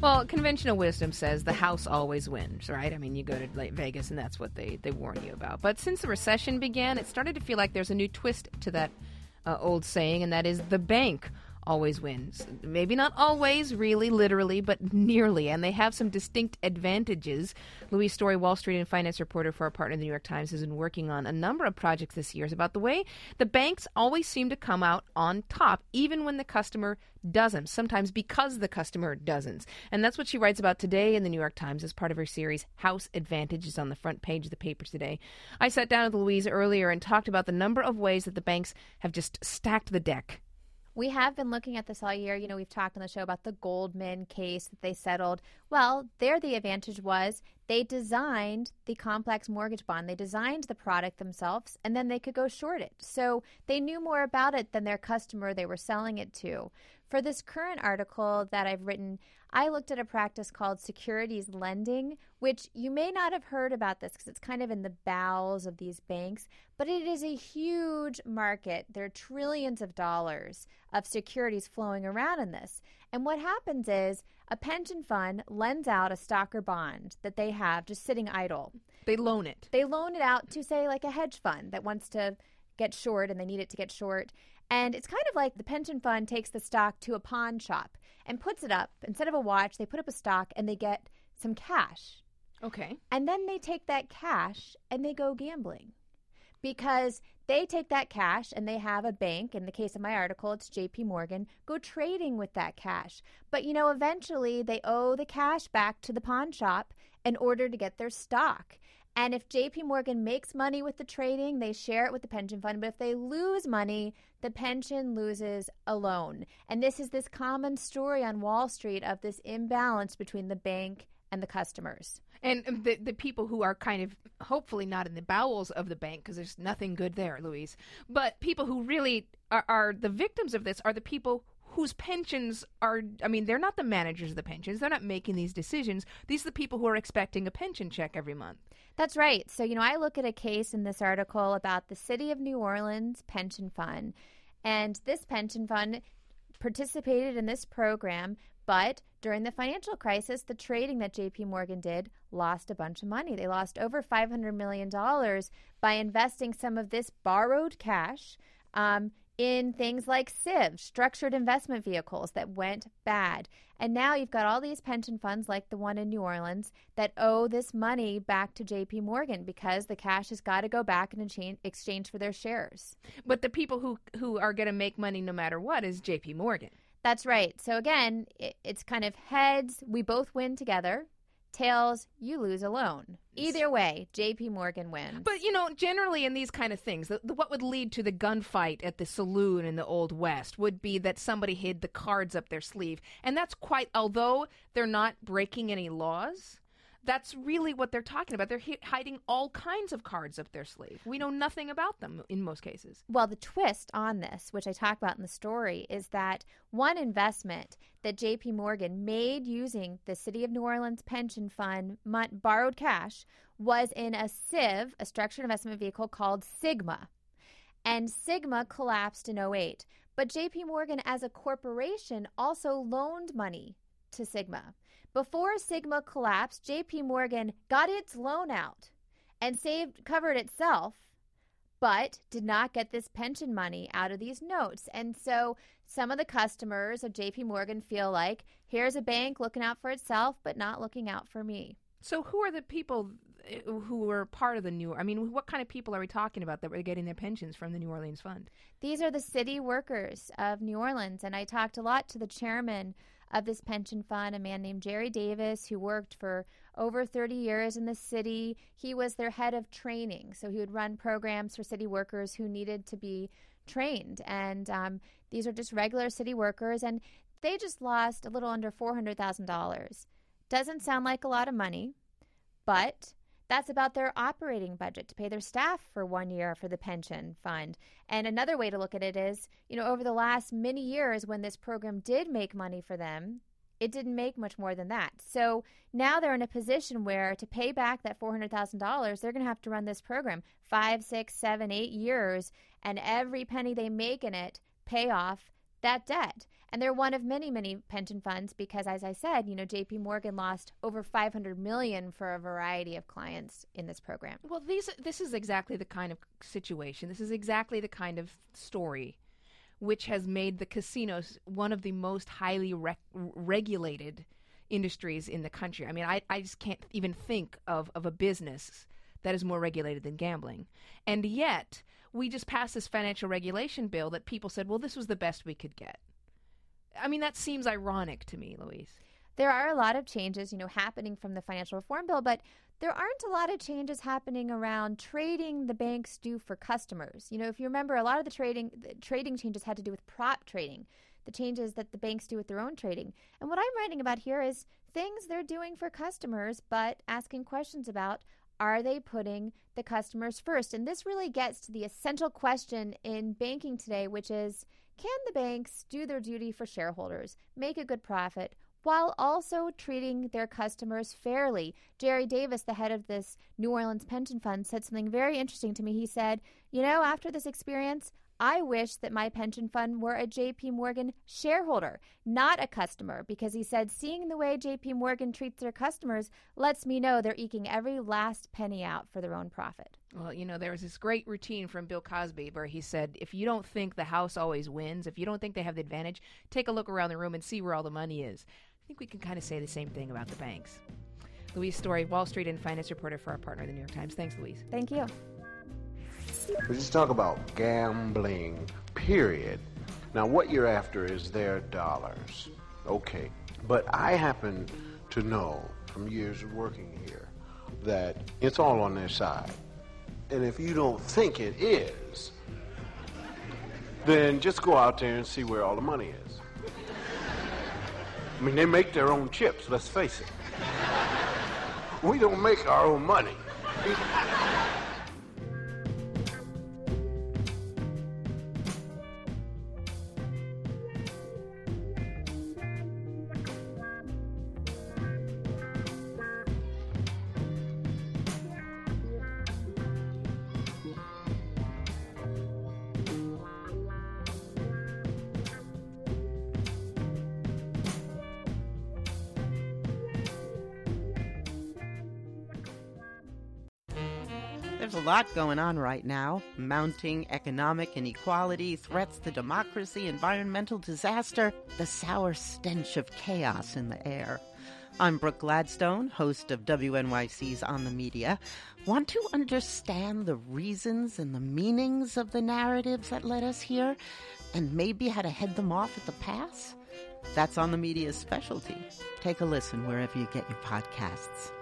Well, conventional wisdom says the house always wins, right? I mean, you go to Vegas and that's what they warn you about. But since the recession began, it started to feel like there's a new twist to that old saying, and that is the bank always wins. Maybe not always, really, literally, but nearly. And they have some distinct advantages. Louise Story, Wall Street and finance reporter for our partner, the New York Times, has been working on a number of projects this year about the way the banks always seem to come out on top, even when the customer doesn't, sometimes because the customer doesn't. And that's what she writes about today in the New York Times as part of her series, House Advantages, on the front page of the paper today. I sat down with Louise earlier and talked about the number of ways that the banks have just stacked the deck. We have been looking at this all year. You know, we've talked on the show about the Goldman case that they settled. Well, there the advantage was they designed the complex mortgage bond. They designed the product themselves, and then they could go short it. So they knew more about it than their customer they were selling it to. For this current article that I've written, I looked at a practice called securities lending, which you may not have heard about this because it's kind of in the bowels of these banks, but it is a huge market. There are trillions of dollars of securities flowing around in this. And what happens is a pension fund lends out a stock or bond that they have just sitting idle. They loan it. They loan it out to, say, like a hedge fund that wants to get short and they need it to get short. And it's kind of like the pension fund takes the stock to a pawn shop and puts it up. Instead of a watch, they put up a stock and they get some cash. Okay. And then they take that cash and they go gambling because they take that cash and they have a bank. In the case of my article, it's JP Morgan, go trading with that cash. But, you know, eventually they owe the cash back to the pawn shop in order to get their stock. And if JP Morgan makes money with the trading, they share it with the pension fund. But if they lose money, the pension loses alone. And this is this common story on Wall Street of this imbalance between the bank and the customers. And the people who are kind of hopefully not in the bowels of the bank, because there's nothing good there, Louise, but people who really are the victims of this are the people whose pensions are, I mean, they're not the managers of the pensions. They're not making these decisions. These are the people who are expecting a pension check every month. That's right. So, you know, I look at a case in this article about the City of New Orleans pension fund. And this pension fund participated in this program, but during the financial crisis, the trading that JP Morgan did lost a bunch of money. They lost over $500 million by investing some of this borrowed cash in things like SIV, structured investment vehicles, that went bad. And now you've got all these pension funds like the one in New Orleans that owe this money back to JP Morgan because the cash has got to go back in exchange for their shares. But the people who are going to make money no matter what is JP Morgan. That's right. So again, it's kind of heads, we both win together. Tails, you lose alone. Either way, JP Morgan wins. But, you know, generally in these kind of things, what would lead to the gunfight at the saloon in the Old West would be that somebody hid the cards up their sleeve. And that's quite, although they're not breaking any laws, that's really what they're talking about. They're hiding all kinds of cards up their sleeve. We know nothing about them in most cases. Well, the twist on this, which I talk about in the story, is that one investment that JP Morgan made using the City of New Orleans pension fund borrowed cash was in a SIV, a structured investment vehicle called Sigma. And Sigma collapsed in 2008. But JP Morgan as a corporation also loaned money to Sigma. Before Sigma collapsed, JP Morgan got its loan out and covered itself, but did not get this pension money out of these notes. And so some of the customers of JP Morgan feel like, here's a bank looking out for itself, but not looking out for me. So who are the people who were part of what kind of people are we talking about that were getting their pensions from the New Orleans Fund? These are the city workers of New Orleans. And I talked a lot to the chairman of this pension fund, a man named Jerry Davis, who worked for over 30 years in the city. He was their head of training. So he would run programs for city workers who needed to be trained. And these are just regular city workers. And they just lost a little under $400,000. Doesn't sound like a lot of money, but that's about their operating budget to pay their staff for 1 year for the pension fund. And another way to look at it is, you know, over the last many years when this program did make money for them, it didn't make much more than that. So now they're in a position where to pay back that $400,000, they're going to have to run this program 5, 6, 7, 8 years, and every penny they make in it pay off that debt. And they're one of many, many pension funds because, as I said, J.P. Morgan lost over $500 million for a variety of clients in this program. Well, this is exactly the kind of situation. This is exactly the kind of story which has made the casinos one of the most highly regulated industries in the country. I mean, I just can't even think of a business that is more regulated than gambling. And yet, we just passed this financial regulation bill that people said, well, this was the best we could get. I mean, that seems ironic to me, Louise. There are a lot of changes, happening from the financial reform bill, but there aren't a lot of changes happening around trading the banks do for customers. If you remember, a lot of the trading changes had to do with prop trading, the changes that the banks do with their own trading. And what I'm writing about here is things they're doing for customers, but asking questions about, are they putting the customers first? And this really gets to the essential question in banking today, which is, can the banks do their duty for shareholders, make a good profit, while also treating their customers fairly? Jerry Davis, the head of this New Orleans pension fund, said something very interesting to me. He said, after this experience, I wish that my pension fund were a J.P. Morgan shareholder, not a customer, because he said, seeing the way J.P. Morgan treats their customers lets me know they're eking every last penny out for their own profit. Well, there was this great routine from Bill Cosby where he said, if you don't think the house always wins, if you don't think they have the advantage, take a look around the room and see where all the money is. I think we can kind of say the same thing about the banks. Louise Story, Wall Street and finance reporter for our partner, the New York Times. Thanks, Louise. Thank you. We just talk about gambling, period. Now, what you're after is their dollars. Okay. But I happen to know from years of working here that it's all on their side. And if you don't think it is, then just go out there and see where all the money is. I mean, they make their own chips, let's face it. We don't make our own money. There's a lot going on right now. Mounting economic inequality, threats to democracy, environmental disaster, the sour stench of chaos in the air. I'm Brooke Gladstone, host of WNYC's On the Media. Want to understand the reasons and the meanings of the narratives that led us here, and maybe how to head them off at the pass? That's On the Media's specialty. Take a listen wherever you get your podcasts.